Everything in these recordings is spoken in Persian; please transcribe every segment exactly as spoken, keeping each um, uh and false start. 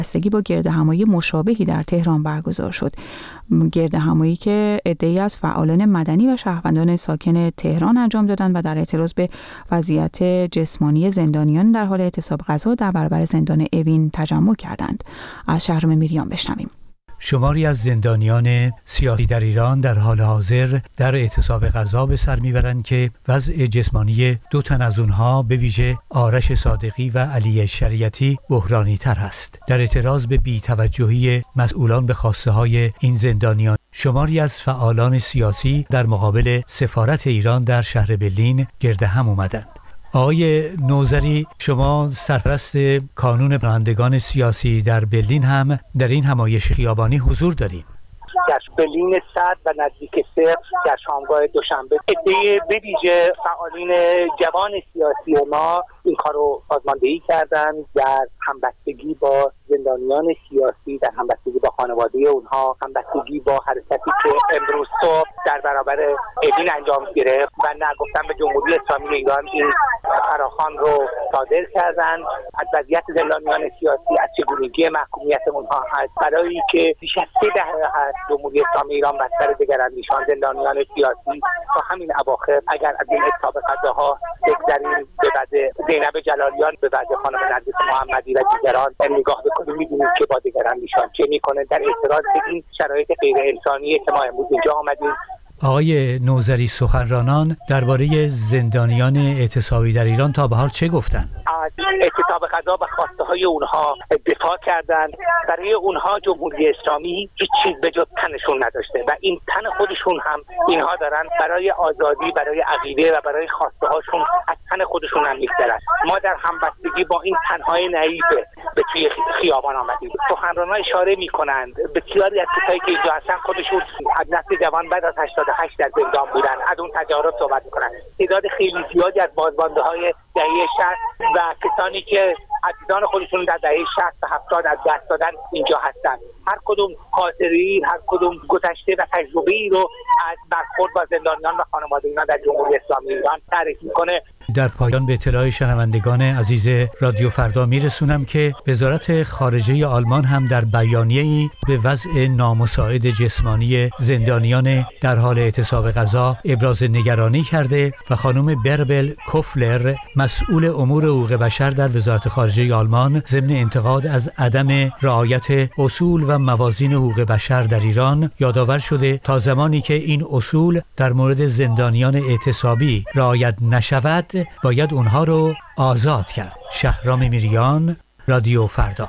بستگی با گردهمایی مشابهی در تهران برگزار شد. گردهمایی که عده‌ای از فعالان مدنی و شهروندان ساکن تهران انجام دادند و در اعتراض به وضعیت جسمانی زندانیان در حال اعتصاب غذا در برابر زندان اوین تجمع کردند. از شهرام میریان بشنویم. شماری از زندانیان سیاسی در ایران در حال حاضر در اعتصاب غذا به سر میبرند که وضع جسمانی دو تن از اونها به ویژه آرش صادقی و علی شریعتی بحرانی تر است. در اعتراض به بی‌توجهی مسئولان به خواسته های این زندانیان، شماری از فعالان سیاسی در مقابل سفارت ایران در شهر برلین گرد هم اومدند. آقای نوذری، شما سرپرست کانون رانندگان سیاسی در برلین هم در این همایش خیابانی حضور دارید. در برلین صد و نزدیک صفر در شامگاه دوشنبه عده به ویژه فعالین جوان سیاسی ما این کار رو سازماندهی کردن در همبستگی با زندانیان سیاسی، در همبستگی با خانواده اونها، همبستگی با حرکتی که امروز صبح در برابر اوین انجام گرفت و نگفتن به جمهوری اسلامی ایران این فراخوان رو صادر کردن از وضعیت زندانیان سیاسی، از چگونگی محکومیت اونها هست، برای که بیش از سه دهه هست جمهوری اسلامی ایران بستر دگراندیشان زندانیان سیاسی تا همین اواخر اگر از این اعتصاب غذاها بگذریم به بعد زینب جلالیان، به بعد خانم نرگس محمدی و دیگران نگاه بکنیم می‌بینیم که با دگراندیشان چه می‌کنه در اعتراض به این شرایط غیر انسانی که ما امروز اینجا آمدیم. آقای نوذری، سخنرانان درباره زندانیان اعتصابی در ایران تا به حال چه گفتن؟ از اعتصاب غذا و خواسته های اونها دفاع کردند. برای اونها جمهوری اسلامی هیچ چیز به جز تنشون نداشته و این تن خودشون هم اینها دارن برای آزادی، برای عقیده و برای خواسته هاشون از تن خودشون هم می‌گذرن. ما در همبستگی با این تنهای نعیف به توی خیابان آمدیم. سخنرانان اشاره می‌کنند بسیاری از کسایی که اینجا هستن خودشون از نسل جوان بعد از هشتاد و هشت در زندان بودن، از اون تجارب صحبت می‌کنن. تعداد خیلی زیادی از بازمانده‌های دهه شصت و کسانی که عزیزان خودشون در دهه شصت و هفتاد از دست دادن اینجا هستن. هر کدوم خاطری، هر کدوم گذشته و تجربه‌ای رو از برخورد با زندانیان و خانواده اینا در جمهوری اسلامی ایران تعریف می‌کنه. در پایان به اطلاع شنوندگان عزیز رادیو فردا میرسونم که وزارت خارجه آلمان هم در بیانیه‌ای به وضع نامساعد جسمانی زندانیان در حال اعتصاب غذا ابراز نگرانی کرده و خانم بربل کوفلر، مسئول امور حقوق بشر در وزارت خارجه آلمان، ضمن انتقاد از عدم رعایت اصول و موازین حقوق بشر در ایران یادآور شده تا زمانی که این اصول در مورد زندانیان اعتصابی رعایت نشود باید اونها رو آزاد کرد. شهرام میریان، رادیو فردا.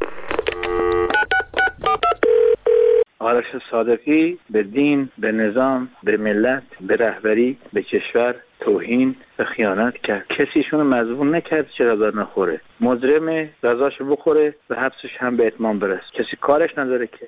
آرش صادقی به دین، به نظام، به ملت، به رهبری، به کشور توهین و خیانت کرد. کسیشون مظلوم نکرد چه غذا نخوره. مجرم غذاشو بخوره و حبسش هم به اتمام برسه. کسی کارش نداره که.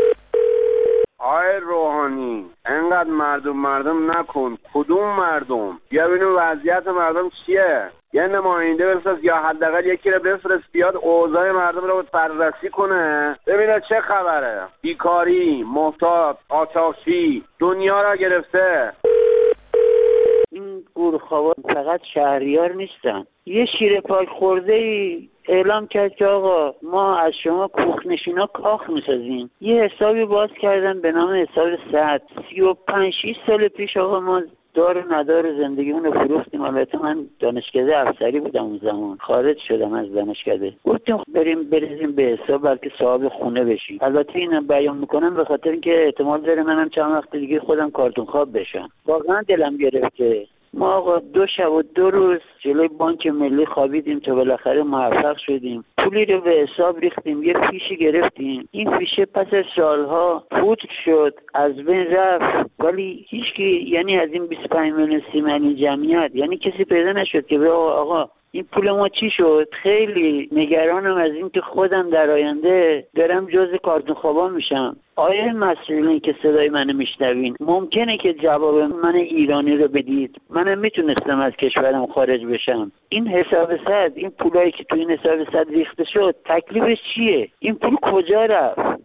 آی روحانی انقدر مردم مردم نکن. کدوم مردم؟ بیا ببینیم وضعیت مردم چیه. یه نماینده بفرست یا حداقل یکی رو بفرست بیاد اوضاع مردم رو بررسی کنه ببینه چه خبره. بیکاری، محتاج، آتشی دنیا را گرفته. این گورخوابا فقط شهریار نیستن. یه شیر پاک خورده ای اعلام کرد که آقا ما از شما کوخنشینا کاخ میسازیم. یه حسابی باز کردن به نام حساب صد. سی و پنج شیش سال پیش آقا ما دار و ندار زندگیمون رو فروختیم. البته من دانشکده افسری بودم اون زمان، خارج شدم از دانشکده. گفتیم بریم بریزیم به حساب بلکه صاحب خونه بشیم. البته اینم بیان میکنم به خاطر اینکه احتمال داره منم چند وقت دیگه خودم کارتون خواب بشم. واقعا دلم گرفته. ما آقا دو شب و دو روز جلوی بانک ملی خوابیدیم تا بالاخره موفق شدیم. پولی رو به حساب ریختیم، یه فیشی گرفتیم. این فیشه پس از سالها پودر شد، از بین رفت، ولی هیچکی یعنی از این بیست و پنج میلیون سی میلیون جمعیت یعنی کسی پیدا نشد که به آقا این پول ما چی شد. خیلی نگرانم از این که خودم در آینده دارم جزء کارتون خوابا میشم. آیا مسئولین که صدای منو میشنوین ممکنه که جواب من ایرانی رو بدید؟ منم میتونستم از کشورم خارج بشم. این حساب صد، این پولایی که تو این حساب صد ریخته شد تکلیفش چیه؟ این پول کجا رفت؟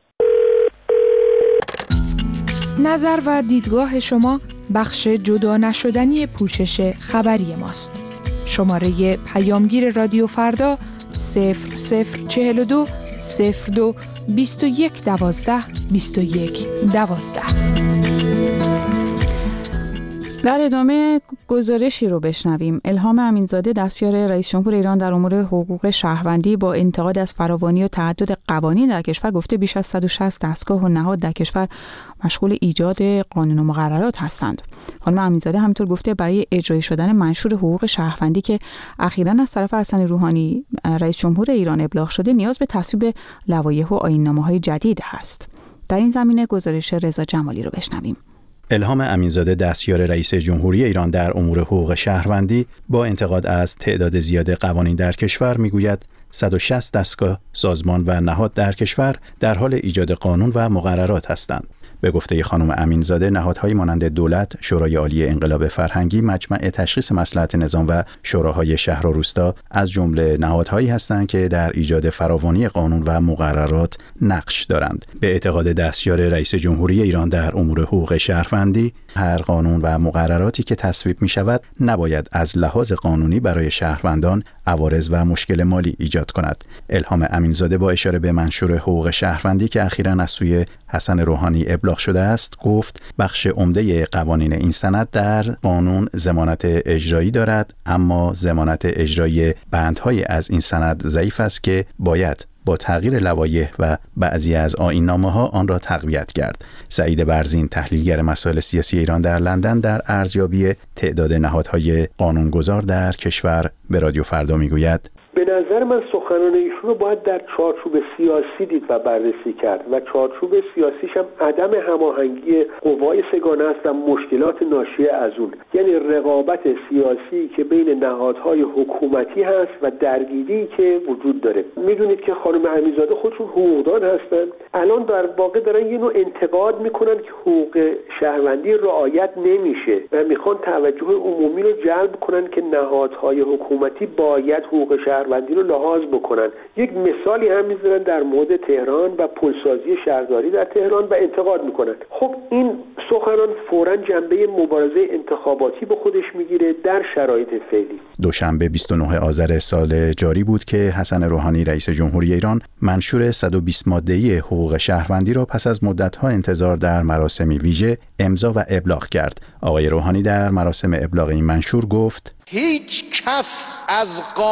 نظر و دیدگاه شما بخش جدا نشدنی پوشش خبری ماست. شماره پیامگیر رادیو فردا صفر صفر چهل و دو صفر دو بیست و یک دوازده بیست و یک دوازده. در ادامه گزارشی رو بشنویم. الهام امینزاده دستیار رئیس جمهور ایران در امور حقوق شهروندی با انتقاد از فراوانی و تعدد قوانین در کشور گفته بیش از صد و شصت دستگاه و نهاد در کشور مشغول ایجاد قانون و مقررات هستند. خانم امینزاده همینطور گفته برای اجرایی شدن منشور حقوق شهروندی که اخیراً از طرف حسن روحانی رئیس جمهور ایران ابلاغ شده نیاز به تصویب لوایح و آیین‌نامه‌های جدید هست. در این زمینه گزارش رضا جمالی رو بشنویم. الهام امینزاده دستیار رئیس جمهوری ایران در امور حقوق شهروندی با انتقاد از تعداد زیاد قوانین در کشور میگوید صد و شصت دستگاه، سازمان و نهاد در کشور در حال ایجاد قانون و مقررات هستند. به گفته خانم امینزاده نهادهای مانند دولت، شورای عالی انقلاب فرهنگی، مجمع تشخیص مصلحت نظام و شوراهای شهر و روستا از جمله نهادهایی هستند که در ایجاد فراوانی قانون و مقررات نقش دارند. به اعتقاد دستیار رئیس جمهوری ایران در امور حقوق شهروندی، هر قانون و مقرراتی که تصویب می شود نباید از لحاظ قانونی برای شهروندان عوارض و مشکل مالی ایجاد کند. الهام امینزاده با اشاره به منشور حقوق شهروندی که اخیراً از سوی حسن روحانی ابلاغ شده است گفت بخش عمده قوانین این سند در قانون ضمانت اجرایی دارد، اما ضمانت اجرایی بندهای از این سند ضعیف است که باید با تغییر لوایح و بعضی از آیین‌نامه‌ها آن را تقویت کرد. سعید برزین تحلیلگر مسائل سیاسی ایران در لندن در ارزیابی تعداد نهادهای قانونگذار در کشور به رادیو فردا میگوید به نظر من سخنان ایشون رو باید در چارچوب سیاسی دید و بررسی کرد و چارچوب سیاسیش هم عدم هماهنگی قوای سگانه است و مشکلات ناشی از اون، یعنی رقابت سیاسی که بین نهادهای حکومتی هست و درگیری که وجود داره. میدونید که خانم امینزاده خودشون حقوقدان هستن، الان در واقع دارن یه نوع انتقاد میکنن که حقوق شهروندی رعایت نمیشه و میخوان توجه عمومی رو جلب کنن که نهادهای حکومتی باید حقوق شهروندی رو لحاظ بکنن. یک مثالی هم میذارن در مورد تهران و پلسازی شهرداری در تهران و انتقاد میکنن. خب این سخنان فوراً جنبه مبارزه انتخاباتی به خودش میگیره در شرایط فعلی. دوشنبه بیست و نه آذر سال جاری بود که حسن روحانی رئیس جمهوری ایران منشور صد و بیست ماده‌ای حقوق شهروندی را پس از مدت‌ها انتظار در مراسمی ویژه امضا و ابلاغ کرد. آقای روحانی در مراسم ابلاغ این منشور گفت هیچ کس از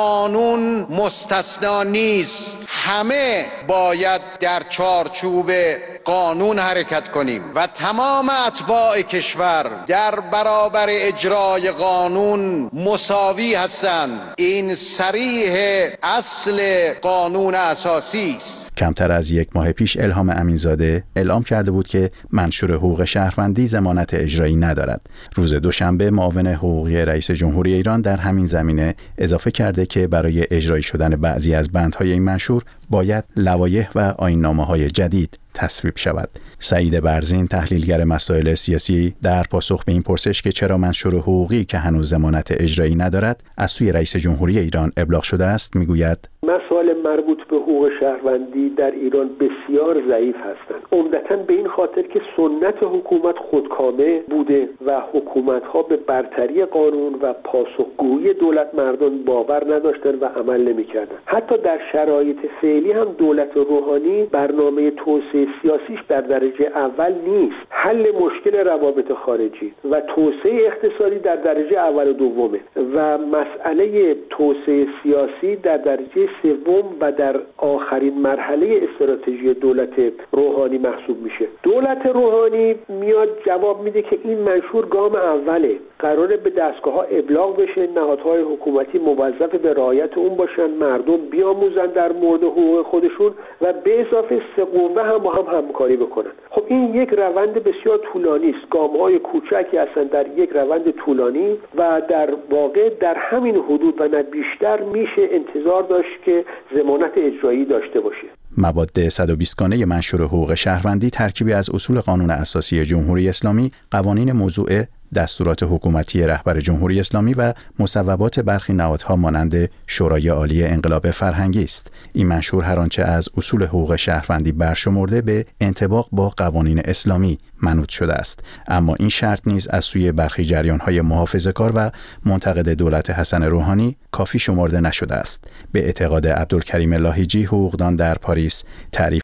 قانون مستثنا نیست، همه باید در چارچوب قانون حرکت کنیم و تمام اتباع کشور در برابر اجرای قانون مساوی هستند. این صریح اصل قانون اساسی است. کمتر از یک ماه پیش الهام امینزاده اعلام کرده بود که منشور حقوق شهروندی ضمانت اجرایی ندارد. روز دوشنبه معاون حقوقی رئیس جمهوری ایران در همین زمینه اضافه کرده که برای اجرایی شدن بعضی از بندهای این منشور باید لوایح و آیین‌نامه‌های جدید تصویب شود. سعید برزین تحلیلگر مسائل سیاسی در پاسخ به این پرسش که چرا منشور حقوقی که هنوز ضمانت اجرایی ندارد از سوی رئیس جمهوری ایران ابلاغ شده است میگوید مسائل مربوط به حقوق شهروندی در ایران بسیار ضعیف هستند، عمدتاً به این خاطر که سنت حکومت خودکامه بوده و حکومت‌ها به برتری قانون و پاسخگویی دولت مردم باور نداشتند و عمل نمی‌کردند. حتی در شرایط فعلی هم دولت روحانی برنامه توسعه سیاسیش در درجه اول نیست. حل مشکل روابط خارجی و توسعه اقتصادی در درجه اول و دومه و مسئله توسعه سیاسی در درجه سوم و در آخرین مرحله استراتژی دولت روحانی محسوب میشه. دولت روحانی میاد جواب میده که این منشور گام اوله، قراره به دستگاه‌ها ابلاغ بشه، نهادهای حکومتی موظف به رعایت اون باشن، مردم بیاموزن در مورد حقوق خودشون و به اضافه سه قوه هم با هم همکاری بکنن. خب این یک روند بسیار طولانی است، گام‌های کوچکی هستن در یک روند طولانی و در واقع در همین حدود و نه بیشتر میشه انتظار داشت که ضمانت اجرایی داشته باشه. مواد صد و بیست گانه منشور حقوق شهروندی ترکیبی از اصول قانون اساسی جمهوری اسلامی، قوانین موضوع دستورات حکومتی رهبر جمهوری اسلامی و مصوبات برخی نهادها مانند شورای عالی انقلاب فرهنگی است. این منشور هر آنچه از اصول حقوق شهروندی برشمرده به انطباق با قوانین اسلامی منوط شده است، اما این شرط نیز از سوی برخی جریان‌های محافظه‌کار و منتقد دولت حسن روحانی کافی شمرده نشده است. به اعتقاد عبدالکریم لاهیجی، حقوقدان در پاریس، تعریف